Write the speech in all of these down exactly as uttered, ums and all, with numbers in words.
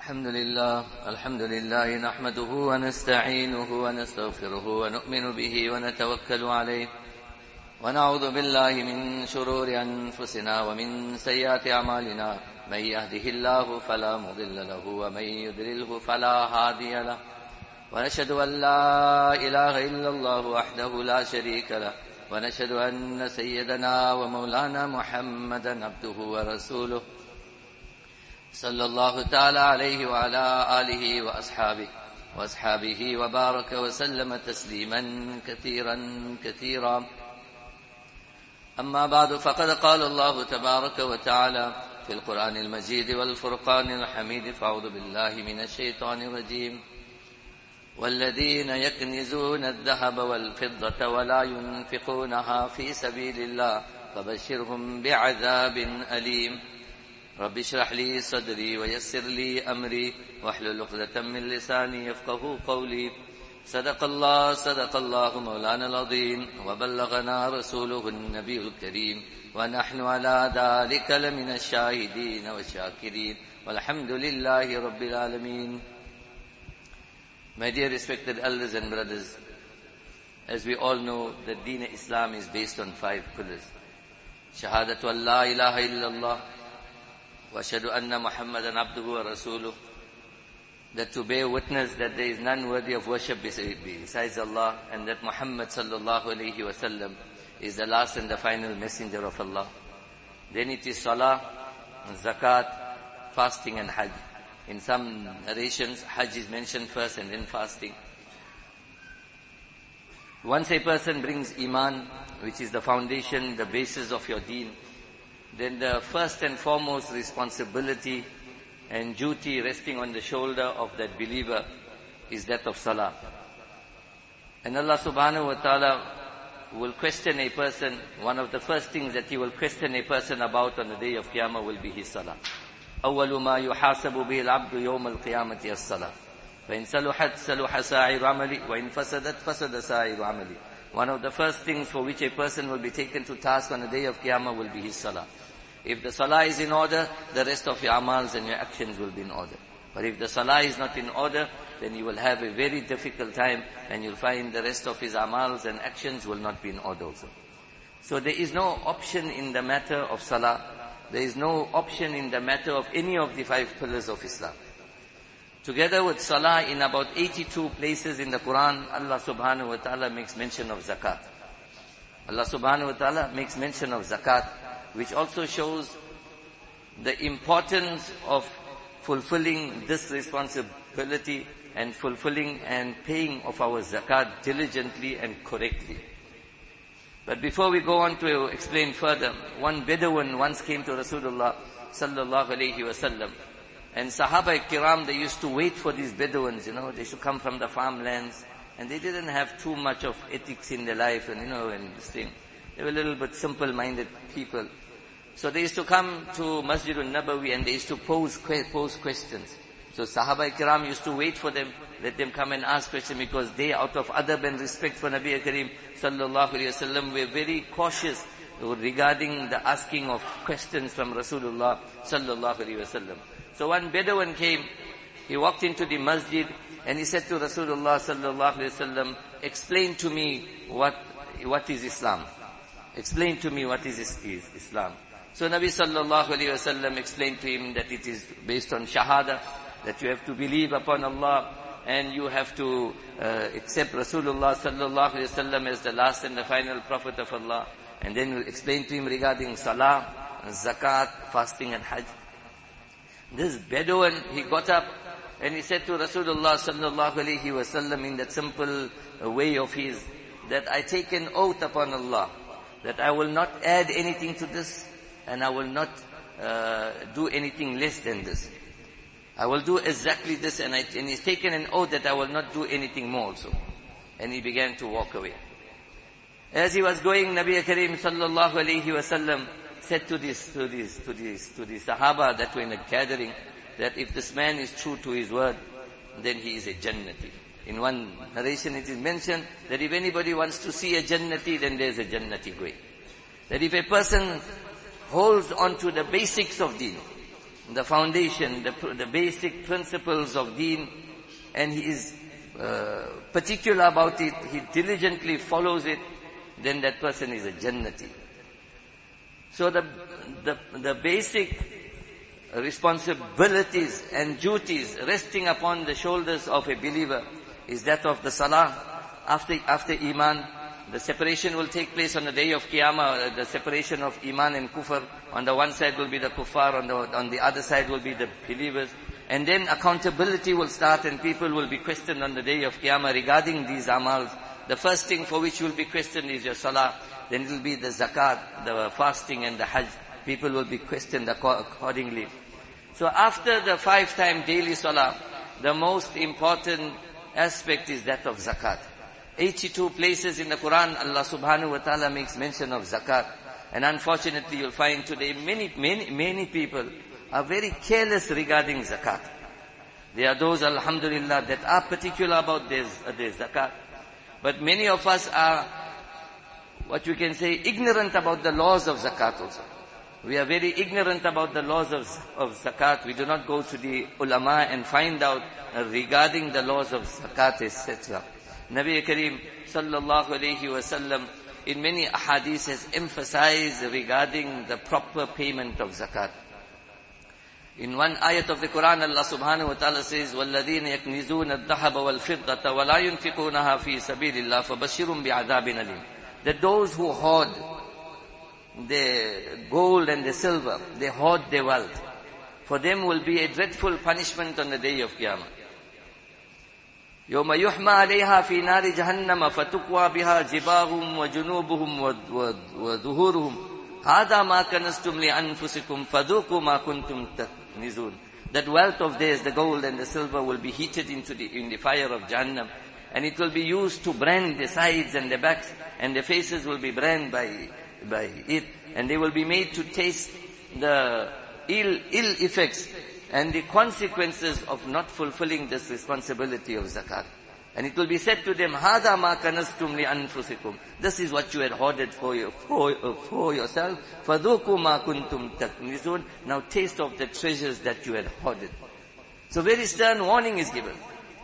الحمد لله الحمد لله نحمده ونستعينه ونستغفره ونؤمن به ونتوكل عليه ونعوذ بالله من شرور أنفسنا ومن سيئات أعمالنا من يهده الله فلا مضل له ومن يضلله فلا هادي له ونشهد أن لا إله إلا الله وحده لا شريك له ونشهد أن سيدنا ومولانا محمدا عبده ورسوله صلى الله تعالى عليه وعلى آله وأصحابه وأصحابه وبارك وسلم تسليما كثيرا كثيرا أما بعد فقد قال الله تبارك وتعالى في القرآن المجيد والفرقان الحميد فأعوذ بالله من الشيطان الرجيم والذين يكنزون الذهب والفضة ولا ينفقونها في سبيل الله فبشرهم بعذاب أليم رب اشرح لي صدري ويسر لي أمري واحلل عقدة من لساني يفقهوا قولي صدق الله صدق الله مولانا العظيم وبلغنا رسوله النبي الكريم ونحن على ذلك لمن الشاهدين والشاكرين والحمد لله رب العالمين. My dear respected elders and brothers, as we all know, the Deen Islam is based on five pillars. Shahadatu an la ilaha illallah wa ashhadu anna Muhammadan abduhu wa rasuluh. That to bear witness that there is none worthy of worship besides Allah, and that Muhammad sallallahu alayhi wa sallam is the last and the final messenger of Allah. Then it is salah, zakat, fasting and hajj. In some narrations, hajj is mentioned first and then fasting. Once a person brings iman, which is the foundation, the basis of your deen, then the first and foremost responsibility and duty resting on the shoulder of that believer is that of salah. And Allah subhanahu wa ta'ala will question a person. One of the first things that He will question a person about on the day of Qiyamah will be his salah. أول ما يحاسب به العبد يوم القيامة الصلاة فإن صلحت صلح سائر عملي وإن فسدت فسد سائر عملي. One of the first things for which a person will be taken to task on the day of Qiyamah will be his salah. If the salah is in order, the rest of your amals and your actions will be in order. But if the salah is not in order, then you will have a very difficult time, and you'll find the rest of his amals and actions will not be in order also. So there is no option in the matter of salah. There is no option in the matter of any of the five pillars of Islam. Together with salah, in about eighty-two places in the Quran, Allah subhanahu wa ta'ala makes mention of zakat. Allah subhanahu wa ta'ala makes mention of zakat, which also shows the importance of fulfilling this responsibility and fulfilling and paying of our zakat diligently and correctly. But before we go on to explain further, one Bedouin once came to Rasulullah sallallahu alayhi wasallam, and Sahaba Kiram, they used to wait for these Bedouins, you know, they should come from the farmlands, and they didn't have too much of ethics in their life, and you know, and this thing. They were a little bit simple-minded people. So they used to come to Masjid al-Nabawi and they used to pose, pose questions. So Sahaba Kiram used to wait for them, let them come and ask questions, because they, out of adab and respect for Nabi Kareem sallallahu alayhi wasallam, were very cautious regarding the asking of questions from Rasulullah sallallahu alayhi wasallam. So one Bedouin came, he walked into the masjid and he said to Rasulullah sallallahu alayhi wasallam, explain to me what, what is Islam. Explain to me what is, is Islam. So Nabi sallallahu alayhi wasallam explained to him that it is based on shahada, that you have to believe upon Allah, and you have to uh, accept Rasulullah sallallahu alayhi wasallam as the last and the final prophet of Allah. And then we'll explain to him regarding salah, zakat, fasting and hajj. This Bedouin, he got up and he said to Rasulullah sallallahu alayhi wasallam in that simple uh, way of his, that I take an oath upon Allah, that I will not add anything to this, and I will not uh, do anything less than this. I will do exactly this, and, I, and he's taken an oath that I will not do anything more also. And he began to walk away. As he was going, Nabi Kareem sallallahu alayhi wasallam said to this, to this, to this, to the Sahaba that were in a gathering, that if this man is true to his word, then he is a Jannati. In one narration it is mentioned that if anybody wants to see a Jannati, then there's a Jannati going. That if a person holds on to the basics of deen, the foundation, the, the basic principles of deen, and he is uh, particular about it, he diligently follows it, then that person is a Jannati. So the, the, the basic responsibilities and duties resting upon the shoulders of a believer is that of the salah. After, after Iman, the separation will take place on the day of Qiyamah, the separation of Iman and Kufr. On the one side will be the Kuffar, on the, on the other side will be the believers. And then accountability will start and people will be questioned on the day of Qiyamah regarding these amals. The first thing for which you will be questioned is your salah. Then it will be the zakat, the fasting and the hajj. People will be questioned accordingly. So after the five-time daily salah, the most important aspect is that of zakat. eighty-two places in the Quran, Allah subhanahu wa ta'ala makes mention of zakat. And unfortunately you'll find today many, many, many people are very careless regarding zakat. There are those, alhamdulillah, that are particular about their, their zakat. But many of us are, what you can say, ignorant about the laws of zakat also. We are very ignorant about the laws of, of zakat. We do not go to the ulama and find out uh, regarding the laws of zakat, et cetera. Nabi Kareem sallallahu alayhi wasallam in many ahadith has emphasized regarding the proper payment of zakat. In one ayat of the Quran, Allah subhanahu wa ta'ala says, وَالَّذِينَ يَكْنِزُونَ الذَّهَبَ وَالْفِضَّةَ وَلَا يُنْفِقُونَها فِي سَبِيلِ اللَّهِ فَبَشِّرْهُمْ بِعَذَابٍ أَلِيمٍ. That those who hoard their gold and the silver, they hoard their wealth, for them will be a dreadful punishment on the day of Qiyamah. يَوْمَ يُحْمَى عَلَيْهَا فِي نَارِ جَهَنَّمَ فَتُقْوَى بِهَا جِبَاهُمْ وَجُنُوبُهُمْ وَظُهُورُهُمْ هَذَا مَا كَنَزْتُمْ لِأَنفُسِكُمْ فَذُوقُوا مَا كُنْتُمْ تَكْنِزُونَ. That wealth of theirs, the gold and the silver, will be heated into the, in the fire of Jahannam, and it will be used to brand the sides and the backs, and the faces will be branded by, by it, and they will be made to taste the ill, ill effects and the consequences of not fulfilling this responsibility of zakat. And it will be said to them, هَذَا مَا كَنَزْتُمْ لِأَنفُسِكُمْ. This is what you had hoarded for, you, for, for yourself. فَذُوقُوا مَا كُنْتُمْ تَكْنِزُونَ. Now taste of the treasures that you had hoarded. So very stern warning is given.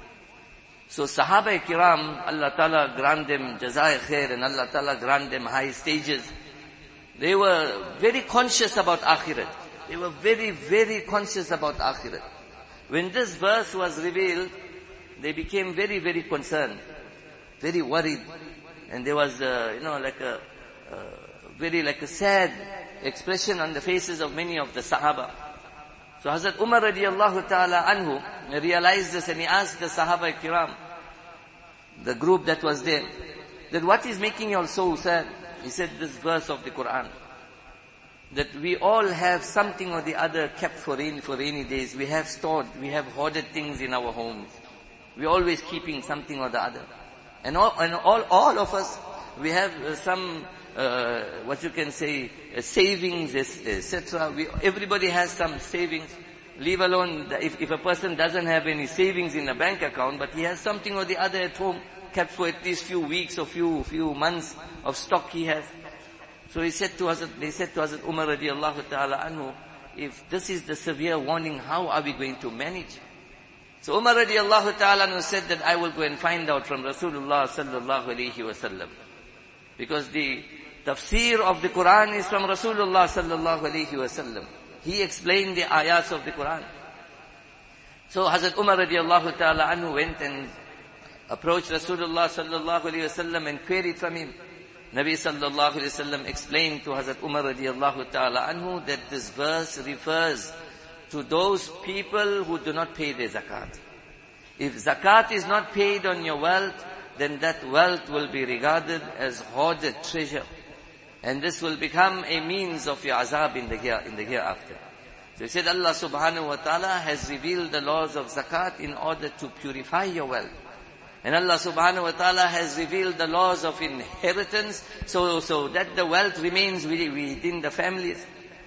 So Sahaba Kiram, Allah Ta'ala grant them Jazai Khair, and Allah Ta'ala grant them high stages. They were very conscious about Akhirat. They were very, very conscious about Akhirat. When this verse was revealed, they became very, very concerned, very worried. And there was, uh, you know, like a, uh, very like a sad expression on the faces of many of the Sahaba. So Hazrat Umar radiallahu ta'ala anhu realized this, and he asked the Sahaba Kiram, the group that was there, that what is making you all so sad? He said, this verse of the Quran, that we all have something or the other kept for rainy, for rainy days. We have stored, we have hoarded things in our homes. We're always keeping something or the other. And all, and all, all of us, we have uh, some, uh, what you can say, uh, savings, et cetera. We, everybody has some savings. Leave alone, the, if, if a person doesn't have any savings in a bank account, but he has something or the other at home, kept for at least few weeks or few, few months of stock he has. So he said to us, they said to Hazrat Umar radiallahu ta'ala anhu, if this is the severe warning, how are we going to manage? So Umar radiallahu ta'ala anhu said that I will go and find out from Rasulullah sallallahu alayhi wasallam. Because the tafsir of the Quran is from Rasulullah sallallahu alayhi wasallam. He explained the ayats of the Quran. So Hazrat Umar radiallahu ta'ala anhu went and approached Rasulullah sallallahu alayhi wasallam and queried from him. Nabi sallallahu alayhi wasallam explained to Hazrat Umar radiallahu ta'ala anhu that this verse refers to those people who do not pay their zakat. If zakat is not paid on your wealth, then that wealth will be regarded as hoarded treasure. And this will become a means of your azab in the here, in the hereafter. So he said Allah subhanahu wa ta'ala has revealed the laws of zakat in order to purify your wealth. And Allah subhanahu wa ta'ala has revealed the laws of inheritance, so, so that the wealth remains within the families.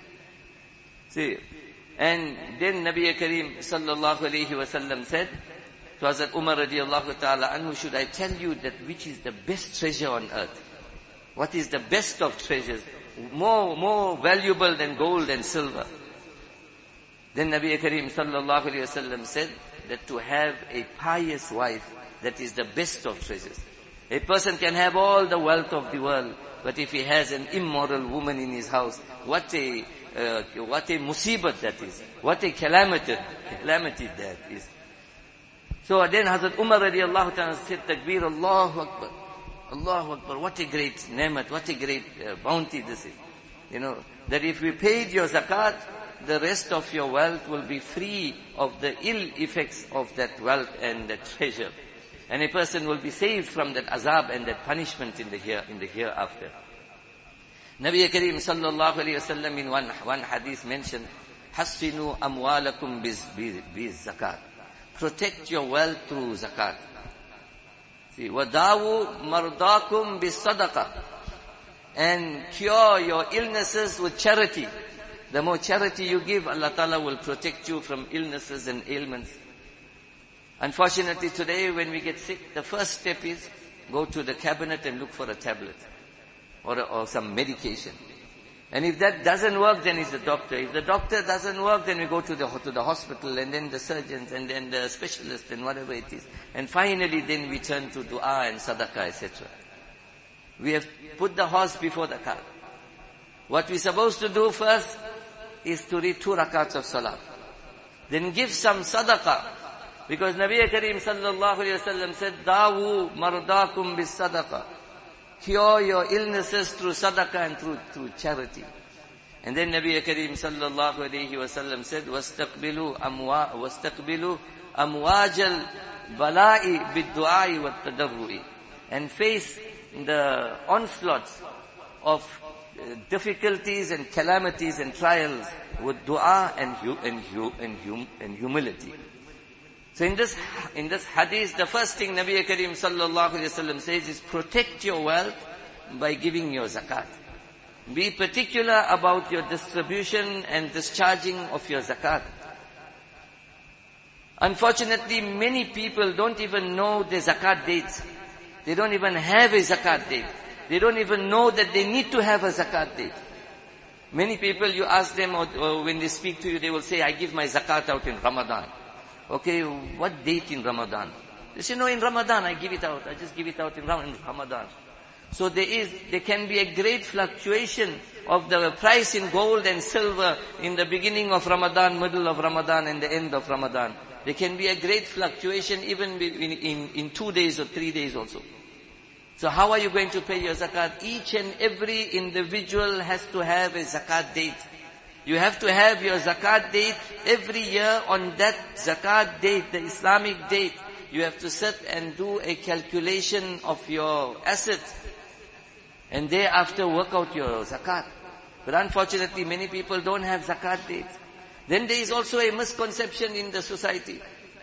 See, and then Nabi Kareem sallallahu alayhi wa sallam said to Hazrat Umar radiallahu ta'ala anhu, should I tell you that which is the best treasure on earth? What is the best of treasures? More, more valuable than gold and silver. Then Nabi Kareem sallallahu alayhi wasallam said that to have a pious wife, that is the best of treasures. A person can have all the wealth of the world, but if he has an immoral woman in his house, what a uh, what a musibat that is, what a calamity, calamity that is. So then Hazrat Umar radiallahu ta'ala said, Takbir, Allahu Akbar, Allahu Akbar, what a great nemat, what a great uh, bounty this is. You know, that if we paid your zakat, the rest of your wealth will be free of the ill effects of that wealth and that treasure. And a person will be saved from that azab and that punishment in the here, in the hereafter. Nabi Kareem sallallahu alayhi wasallam in one, one hadith mentioned, Hassinu amwalakum biz, biz, biz zakat. Protect your wealth through zakat. See, wadawu mardakum bis sadaqah. And cure your illnesses with charity. The more charity you give, Allah Ta'ala will protect you from illnesses and ailments. Unfortunately today when we get sick, the first step is go to the cabinet and look for a tablet or, a, or some medication. And if that doesn't work, then it's the doctor. If the doctor doesn't work, then we go to the, to the hospital and then the surgeons and then the specialists and whatever it is. And finally then we turn to dua and sadaqah, et cetera. We have put the horse before the cart. What we're supposed to do first is to read two rakats of salah. Then give some sadaqah. Because Nabi Kareem sallallahu alayhi wa sallam said, Dawu mardakum bis sadaqah. Cure your illnesses through sadaqah and through, through charity. And then Nabi Kareem sallallahu alayhi wa sallam said, وَاسْتَقْبِلُوا أَمْوَا وَاسْتَقْبِلُوا أَمْوَاجَ الْبَلَاءِ بِالدُّعَاءِ وَالتَّدَرُّعِ. And face the onslaughts of difficulties and calamities and trials with dua and hu- and, hu- and, hum- and humility. So in this in this hadith, the first thing Nabi Kareem sallallahu alayhi wa sallam says is protect your wealth by giving your zakat. Be particular about your distribution and discharging of your zakat. Unfortunately, many people don't even know the zakat dates. They don't even have a zakat date. They don't even know that they need to have a zakat date. Many people, you ask them, or, or when they speak to you, they will say, I give my zakat out in Ramadan. Okay, what date in Ramadan? They say, no, in Ramadan, I give it out. I just give it out in Ramadan. So there is, there can be a great fluctuation of the price in gold and silver in the beginning of Ramadan, middle of Ramadan, and the end of Ramadan. There can be a great fluctuation even in, in, in two days or three days also. So how are you going to pay your zakat? Each and every individual has to have a zakat date. You have to have your zakat date every year on that zakat date, the Islamic date. You have to sit and do a calculation of your assets and thereafter work out your zakat. But unfortunately, many people don't have zakat dates. Then there is also a misconception in the society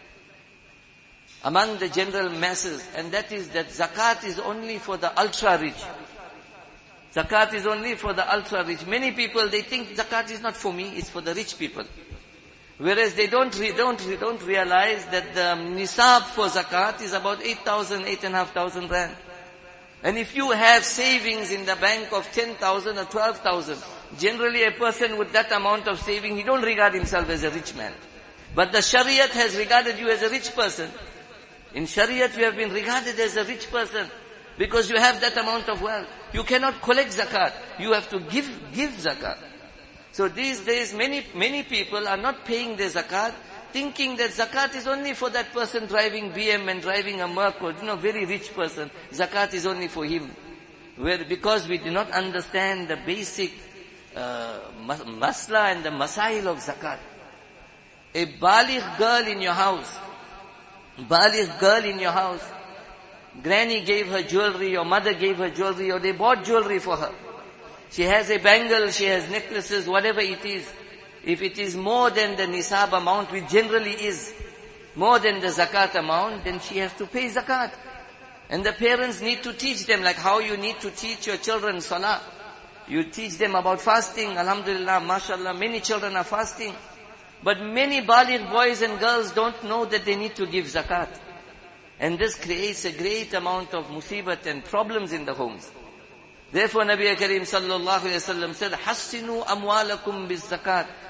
among the general masses, and that is that zakat is only for the ultra-rich. Zakat is only for the ultra-rich. Many people, they think zakat is not for me, it's for the rich people. Whereas they don't re- don't re- don't realize that the nisab for zakat is about eight thousand, eight and a half thousand rand. And if you have savings in the bank of ten thousand or twelve thousand, generally a person with that amount of saving, he don't regard himself as a rich man. But the Shariat has regarded you as a rich person. In Shariat you have been regarded as a rich person because you have that amount of wealth. You cannot collect zakat. You have to give, give zakat. So these days many, many people are not paying their zakat, thinking that zakat is only for that person driving B M and driving a Merc or, you know, very rich person. Zakat is only for him. Where, because we do not understand the basic uh, masla and the masail of zakat. A baligh girl in your house, baligh girl in your house, granny gave her jewelry, or mother gave her jewelry, or they bought jewelry for her. She has a bangle, she has necklaces, whatever it is. If it is more than the nisab amount, which generally is more than the zakat amount, then she has to pay zakat. And the parents need to teach them, like how you need to teach your children salah. You teach them about fasting. Alhamdulillah, mashallah, many children are fasting. But many baligh boys and girls don't know that they need to give zakat. And this creates a great amount of musibat and problems in the homes. Therefore, Nabi Kareem sallallahu alayhi wa sallam said, Hassinu amwalakum biz zakat.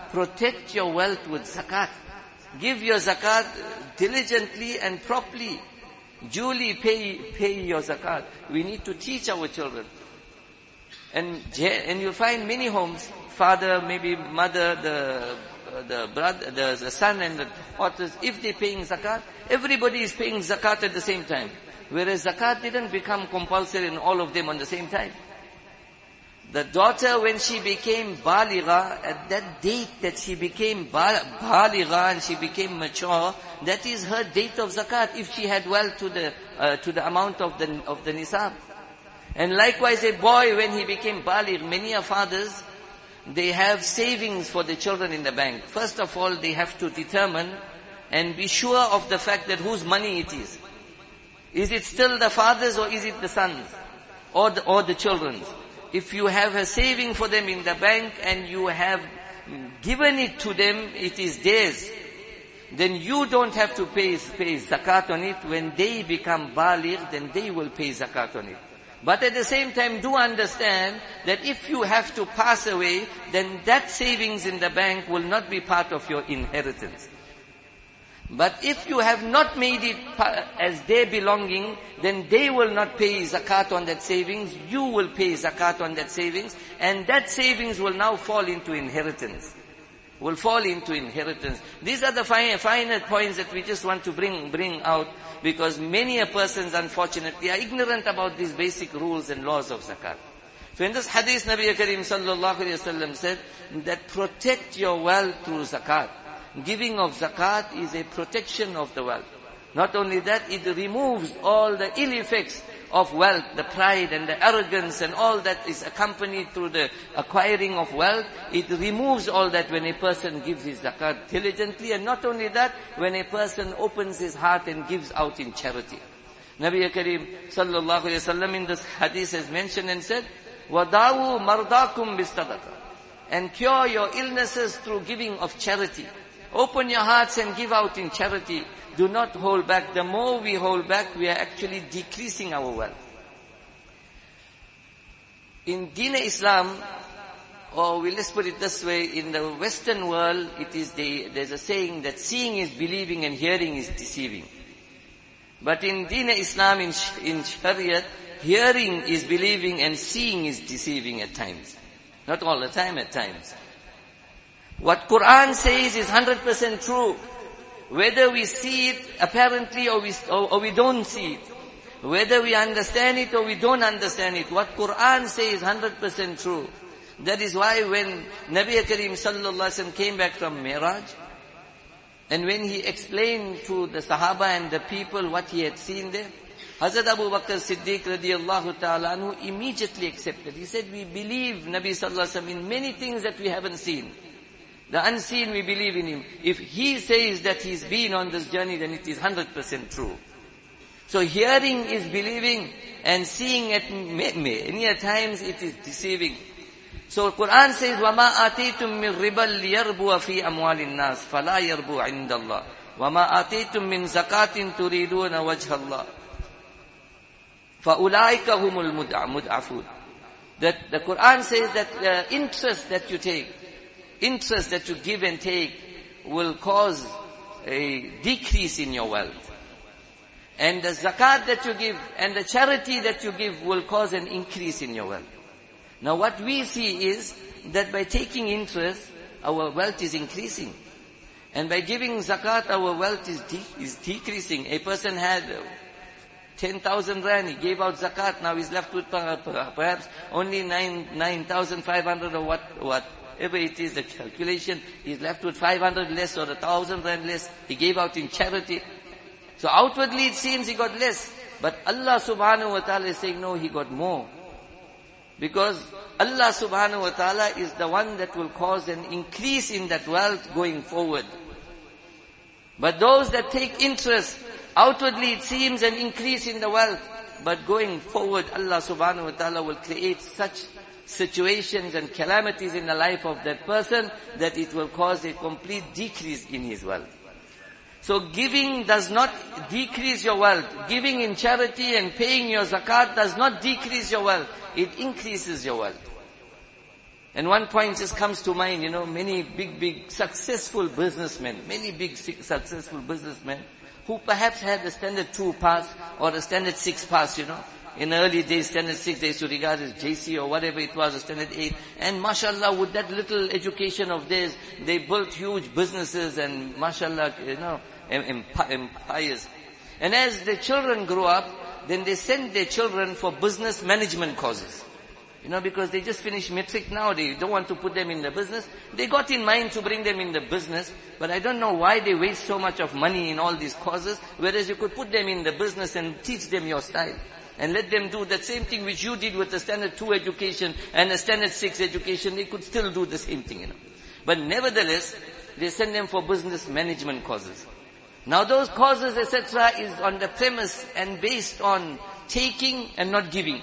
protect your wealth with zakat. Give your zakat diligently and properly. Duly pay, pay your zakat. We need to teach our children. And, and you'll find many homes, father, maybe mother, the, the brother, the, the son and the daughters, if they're paying zakat, everybody is paying zakat at the same time. Whereas zakat didn't become compulsory in all of them on the same time. The daughter, when she became baligha, at that date that she became baligha and she became mature, that is her date of zakat, if she had wealth to the uh, to the amount of the of the nisab. And likewise, a boy, when he became baligh, many of fathers, they have savings for the children in the bank. First of all, they have to determine and be sure of the fact that whose money it is. Is it still the father's or is it the son's? Or the, or the children's? If you have a saving for them in the bank and you have given it to them, it is theirs. Then you don't have to pay, pay zakat on it. When they become baligh, then they will pay zakat on it. But at the same time, do understand that if you have to pass away, then that savings in the bank will not be part of your inheritance. But if you have not made it as their belonging, then they will not pay zakat on that savings. You will pay zakat on that savings. And that savings will now fall into inheritance. Will fall into inheritance. These are the fine, finer points that we just want to bring, bring out. Because many a persons, unfortunately, are ignorant about these basic rules and laws of zakat. So in this hadith, Nabi Karim sallallahu alayhi wa sallam said that protect your wealth through zakat. Giving of zakat is a protection of the wealth. Not only that, it removes all the ill effects of wealth, the pride and the arrogance and all that is accompanied through the acquiring of wealth. It removes all that when a person gives his zakat diligently, and not only that, when a person opens his heart and gives out in charity. Nabi Karim sallallahu alayhi wa sallam in this hadith has mentioned and said, وَدَعُوا مَرْضَاكُمْ بِالصَّدَقَةِ, and cure your illnesses through giving of charity. Open your hearts and give out in charity. Do not hold back. The more we hold back, we are actually decreasing our wealth. In Deen Islam, or we let's put it this way, in the Western world, it is the, there's a saying that seeing is believing and hearing is deceiving. But in Deen Islam, in, in Shariat, hearing is believing and seeing is deceiving at times. Not all the time, at times. What Quran says is one hundred percent true. Whether we see it apparently or we, or, or we don't see it. Whether we understand it or we don't understand it. What Quran says is one hundred percent true. That is why when Nabi Karim sallallahu alaihi wasallam came back from Miraj, and when he explained to the Sahaba and the people what he had seen there, Hazrat Abu Bakr Siddiq radiyallahu ta'ala anhu immediately accepted. He said, we believe Nabi sallallahu alaihi wasallam in many things that we haven't seen. The unseen, we believe in him. If he says that he's been on this journey, then it is one hundred percent true. So hearing is believing, and seeing at many times it is deceiving. So Quran says, وَمَا آتَيْتُم مِّن رِبًا لِيَرْبُوَ فِي أَمْوَالِ النَّاسِ فَلَا يَرْبُو عِندَ اللَّهِ وَمَا آتَيْتُم مِّن زَكَاةٍ تُرِيدُونَ وَجْهَ اللَّهِ فَأُولَٰئِكَ هُمُ الْمُضْعَفُونَ. That the Quran says that the interest that you take, interest that you give and take will cause a decrease in your wealth. And the zakat that you give and the charity that you give will cause an increase in your wealth. Now what we see is that by taking interest, our wealth is increasing. And by giving zakat, our wealth is, de- is decreasing. A person had ten thousand rand, he gave out zakat, now he's left with perhaps only nine, nine thousand five hundred or what, what. Whatever it is, the calculation, he's left with five hundred less or a thousand rand less. He gave out in charity. So outwardly it seems he got less. But Allah subhanahu wa ta'ala is saying, no, he got more. Because Allah subhanahu wa ta'ala is the one that will cause an increase in that wealth going forward. But those that take interest, outwardly it seems an increase in the wealth. But going forward, Allah subhanahu wa ta'ala will create such situations and calamities in the life of that person that it will cause a complete decrease in his wealth. So giving does not decrease your wealth. Giving in charity and paying your zakat does not decrease your wealth. It increases your wealth. And one point just comes to mind, you know, many big, big successful businessmen, many big successful businessmen who perhaps had a standard two pass or a standard six pass, you know. In early days, standard six, they used to regard as J C or whatever it was, or standard eight. And mashallah, with that little education of theirs, they built huge businesses and mashallah, you know, empires. And as the children grew up, then they sent their children for business management courses. You know, because they just finished matric now, they don't want to put them in the business. They got in mind to bring them in the business, but I don't know why they waste so much of money in all these courses, whereas you could put them in the business and teach them your style. And let them do that same thing which you did with the standard two education and the standard six education, they could still do the same thing, you know. But nevertheless, they send them for business management courses. Now those courses, et cetera, is on the premise and based on taking and not giving.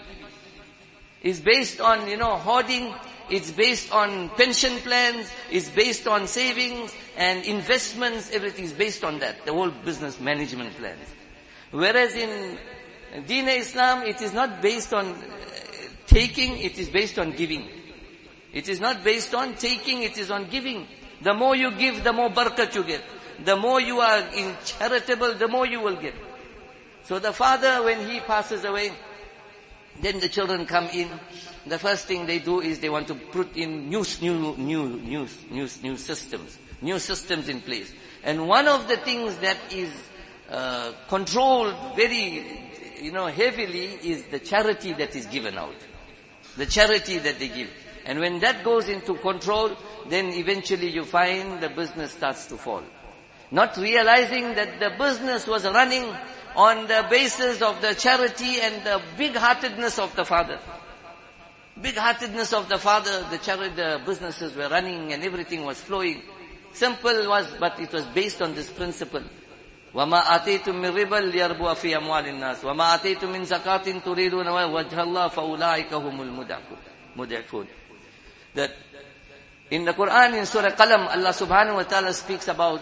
It's based on, you know, hoarding, it's based on pension plans, it's based on savings and investments, everything is based on that, the whole business management plans. Whereas in Deen Islam, it is not based on taking, it is based on giving. It is not based on taking, it is on giving. The more you give, the more barakat you get. The more you are in charitable, the more you will get. So the father, when he passes away, then the children come in. The first thing they do is they want to put in new, new, new, new, new, new systems, new systems in place. And one of the things that is uh, controlled very, you know, heavily is the charity that is given out. The charity that they give. And when that goes into control, then eventually you find the business starts to fall. Not realizing that the business was running on the basis of the charity and the big-heartedness of the father. Big-heartedness of the father, the charity, the businesses were running and everything was flowing. Simple was, but it was based on this principle. وَمَا آتَيْتُم مِّن رِبًا لِيَرْبُوَ فِي أَمْوَالِ النَّاسِ وَمَا آتَيْتُم مِّن زَكَاةٍ تُرِيدُونَ وَجْهَ اللَّهِ فَأُولَٰئِكَ هُمُ الْمُضْعِفُونَ. That in the Quran, in Surah Qalam, Allah subhanahu wa ta'ala speaks about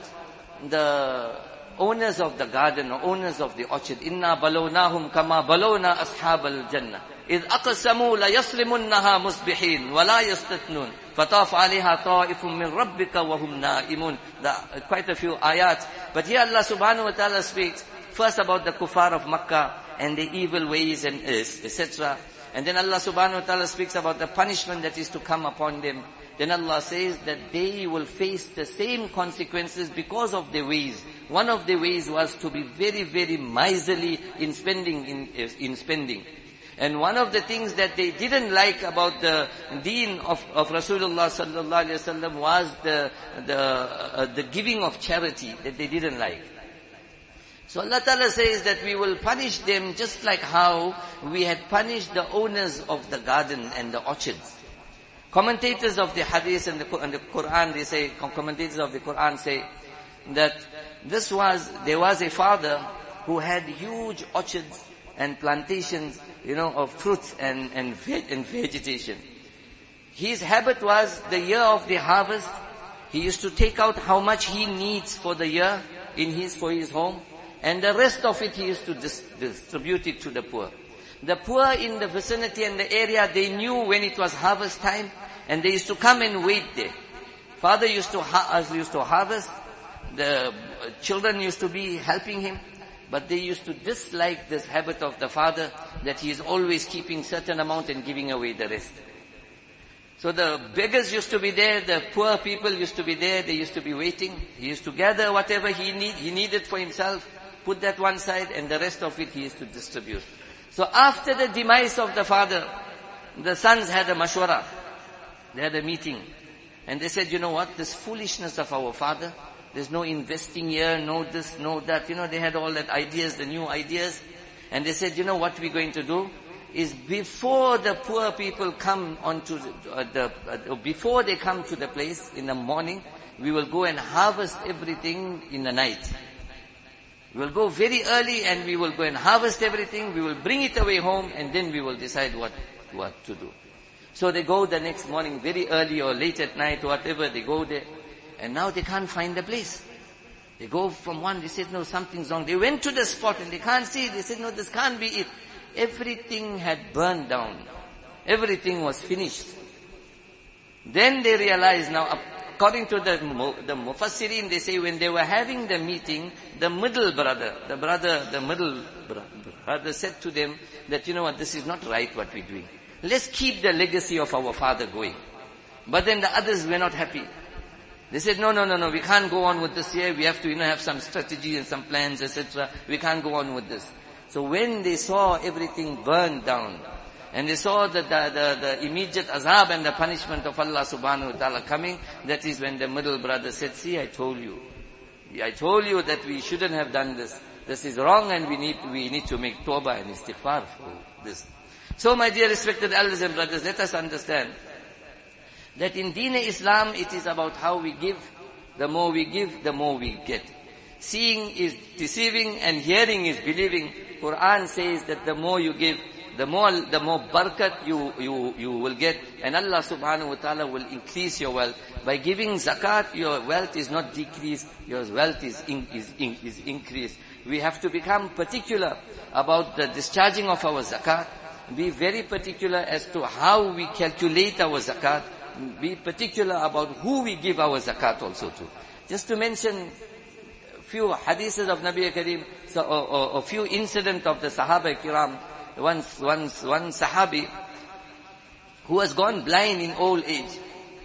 the owners of the garden, or owners of the orchard. Inna balawnahum kama balawna ashab al-jannah. إِذْ أَقْسَمُوا لَيَصْرِمُنَّهَا مُصْبِحِينَ وَلَا يَسْتَثْنُونَ فَطَافَ عَلَيْهَا طَائِفٌ مِّن رَبِّكَ وَهُمْ نَائِمُونَ. Quite a few ayats. But here Allah subhanahu wa ta'ala speaks first about the kuffar of Makkah and the evil ways and et cetera. And then Allah subhanahu wa ta'ala speaks about the punishment that is to come upon them. Then Allah says that they will face the same consequences because of their ways. One of the ways was to be very, very miserly in spending, in, in spending. And one of the things that they didn't like about the deen of, of Rasulullah sallallahu alaihi wasallam was the, the, uh, the giving of charity that they didn't like. So Allah Ta'ala says that we will punish them just like how we had punished the owners of the garden and the orchards. Commentators of the Hadith and the, and the Quran, they say, commentators of the Quran say that this was, there was a father who had huge orchards and plantations, you know, of fruits and, and, veg, and vegetation. His habit was the year of the harvest, he used to take out how much he needs for the year in his, for his home, and the rest of it he used to dis, distribute it to the poor. The poor in the vicinity and the area, they knew when it was harvest time, and they used to come and wait there. Father used to, ha- used to harvest, the children used to be helping him, but they used to dislike this habit of the father, that he is always keeping certain amount and giving away the rest. So the beggars used to be there, the poor people used to be there, they used to be waiting. He used to gather whatever he need, he needed for himself, put that one side, and the rest of it he used to distribute. So after the demise of the father, the sons had a mashwara. They had a meeting. And they said, you know what, this foolishness of our father, there's no investing here, no this, no that. You know, they had all that ideas, the new ideas. And they said, you know what we're going to do? Is before the poor people come onto the, uh, the uh, before they come to the place in the morning, we will go and harvest everything in the night. We will go very early and we will go and harvest everything, we will bring it away home, and then we will decide what, what to do. So they go the next morning very early or late at night, whatever, they go there. And now they can't find the place. They go from one, they said, no, something's wrong. They went to the spot and they can't see it. They said, no, this can't be it. Everything had burned down. Everything was finished. Then they realized, now according to the, the Mufassirin, they say when they were having the meeting, the middle brother, the brother, the middle brother said to them that, you know what, this is not right what we're doing. Let's keep the legacy of our father going. But then the others were not happy. They said, no, no, no, no, we can't go on with this here. We have to, you know, have some strategy and some plans, et cetera. We can't go on with this. So when they saw everything burned down, and they saw the, the, the, the immediate azab and the punishment of Allah subhanahu wa ta'ala coming, that is when the middle brother said, see, I told you. I told you that we shouldn't have done this. This is wrong and we need, we need to make tawbah and istighfar for this. So my dear respected elders and brothers, let us understand that in Deen Islam it is about how we give. The more we give, the more we get. Seeing is deceiving and hearing is believing. Quran says that the more you give, the more, the more barakat you, you, you will get. And Allah subhanahu wa ta'ala will increase your wealth. By giving zakat, your wealth is not decreased, your wealth is, in, is, in, is increased. We have to become particular about the discharging of our zakat. Be very particular as to how we calculate our zakat. Be particular about who we give our zakat also to. Just to mention a few hadiths of Nabi Kareem, so, or, or a few incidents of the Sahaba Kiram. Once, once, one Sahabi who has gone blind in old age,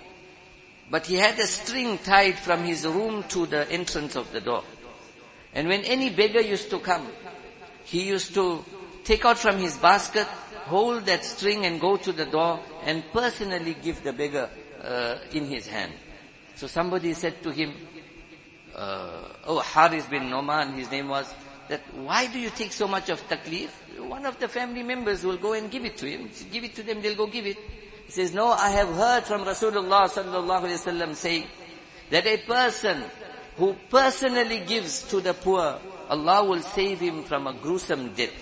but he had a string tied from his room to the entrance of the door. And when any beggar used to come, he used to take out from his basket, hold that string and go to the door and personally give the beggar uh, in his hand. So somebody said to him, uh, oh, Haris bin Noman, his name was, that why do you take so much of taklif? One of the family members will go and give it to him. Give it to them, they'll go give it. He says, no, I have heard from Rasulullah sallallahu alaihi wasallam saying that a person who personally gives to the poor, Allah will save him from a gruesome death.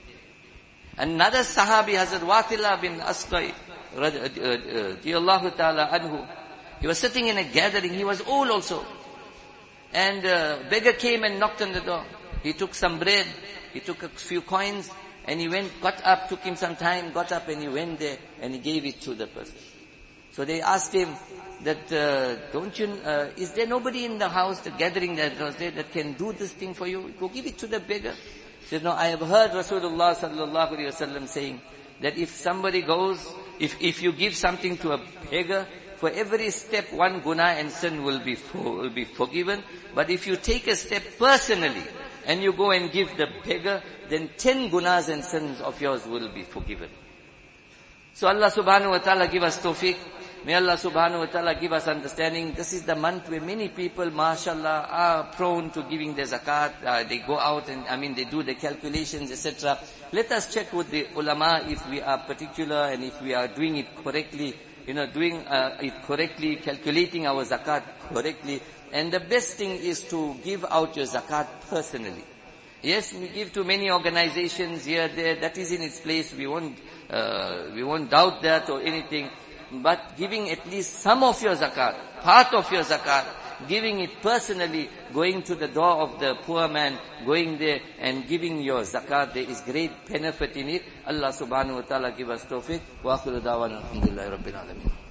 Another Sahabi, Hazrat Wathila bin Asqai, radiyallahu ta'ala anhu, he was sitting in a gathering, he was old also. And a beggar came and knocked on the door. He took some bread, he took a few coins, and he went, got up, took him some time, got up and he went there and he gave it to the person. So they asked him that, uh, don't you, uh, is there nobody in the house, the gathering that was there, that can do this thing for you? Go give it to the beggar. He said, no, I have heard Rasulullah sallallahu alaihi wasallam saying that if somebody goes, if, if you give something to a beggar, for every step one guna and sin will be, for, will be forgiven. But if you take a step personally, and you go and give the beggar, then ten gunas and sins of yours will be forgiven. So Allah subhanahu wa ta'ala give us tawfiq. May Allah subhanahu wa ta'ala give us understanding. This is the month where many people, mashallah, are prone to giving their zakat. Uh, they go out and, I mean, they do the calculations, et cetera. Let us check with the ulama if we are particular and if we are doing it correctly, you know, doing uh, it correctly, calculating our zakat correctly. And the best thing is to give out your zakat personally. Yes, we give to many organizations here, there, that is in its place. We won't, uh, we won't doubt that or anything. But giving at least some of your zakat, part of your zakat, giving it personally, going to the door of the poor man, going there and giving your zakat, there is great benefit in it. Allah subhanahu wa ta'ala give us tawfiq. Wa akhiru da'wana alhamdulillahi rabbil alameen.